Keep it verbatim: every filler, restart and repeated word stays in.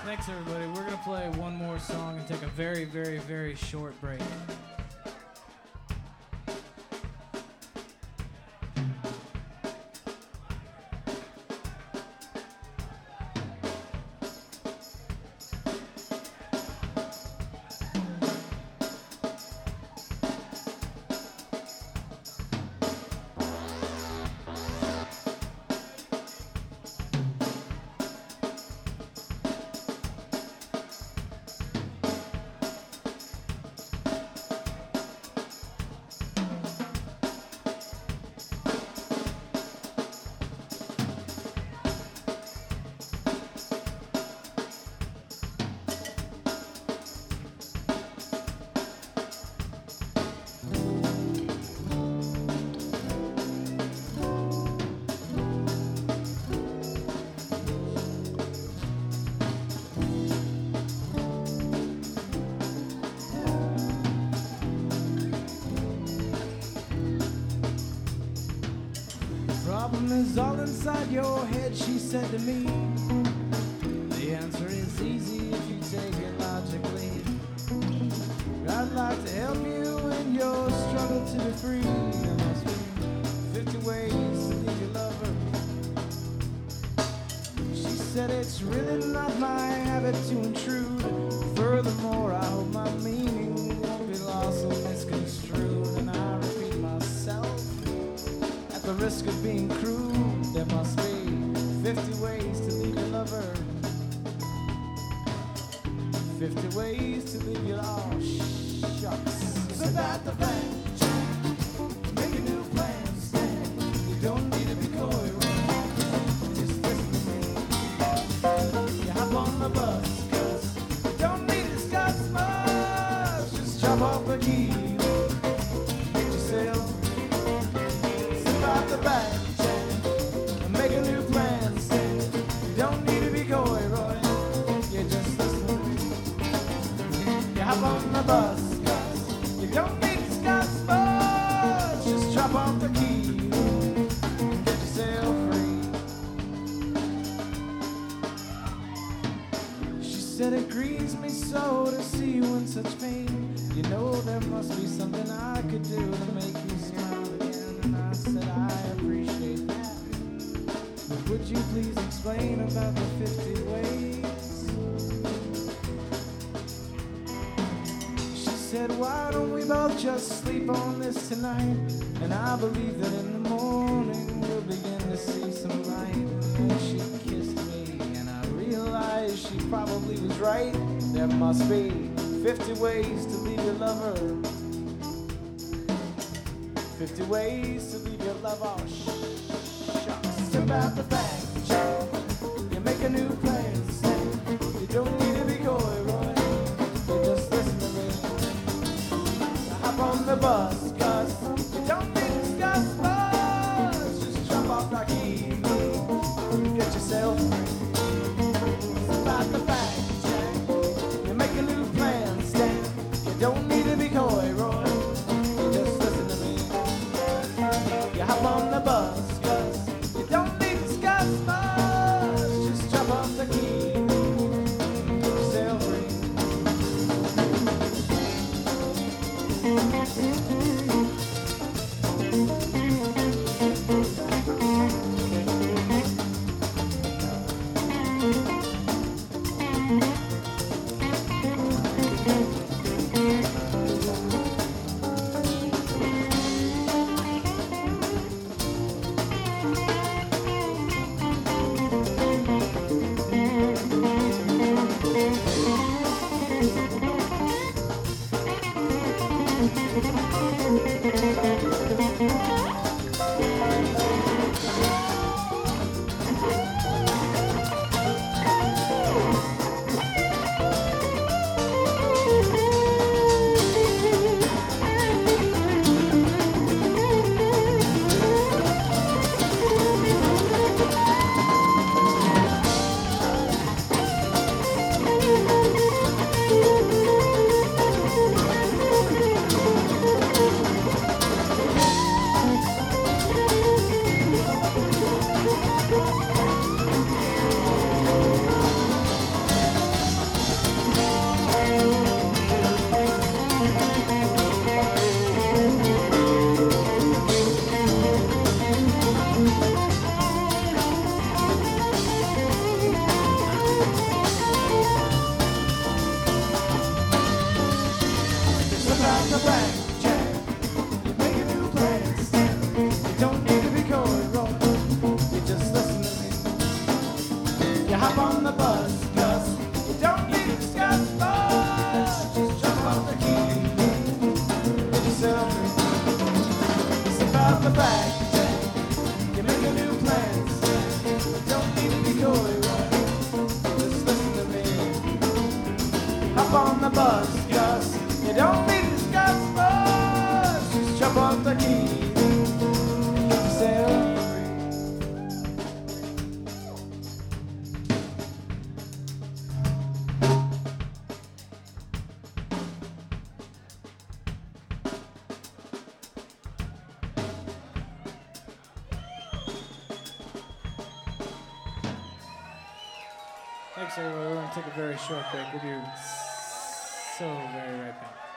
Thanks, everybody. We're going to play one more song and take a very, very, very short break. Is all inside your head, she said to me. The answer is easy if you take it logically. I'd like to help you in your struggle to be free. There must be fifty ways to leave your lover. She said it's really not my habit to intrude. Furthermore, I hope my meaning won't be lost or misconstrued. And I repeat myself, at the risk of being crude, there must be fifty ways to leave your lover. fifty ways to leave your oh shucks. It's about the bank. Make a new plan, stand. You don't need to be coy, right? Just listen to me. You hop on the bus, cause you don't need to discuss much. Just chop off the key. Get yourself. It's about the bank. Make a new plan, stand. You don't need to be coy, Roy. You just listen to me. You hop on the bus, cause you don't need to discuss much. Just drop off the key and get yourself free. She said it grieves me so to see you in such pain. You know there must be something I could do to make you smile again. And I said I appreciate that. Would you please explain about the fifty ways? She said, why don't we both just sleep on this tonight? And I believe that in the morning we'll begin to see some light. And then she kissed me and I realized she probably was right. There must be fifty ways to leave your lover. fifty ways to leave your lover. Oh, shucks. About the fact you make a new plan, stand. You don't need to be coy, Roy. You just listen to me. Hop on the bus, cause you don't need to discuss much. Just jump off the key, get yourself free. About the fact you make a new plan, stand. You don't need to be coy, Roy. You just listen to me. You hop on the bus. Don't need to discuss much. Just drop off the key. Get yourself free. Thanks, everybody. We're going to take a very short break. We'll be so very right back.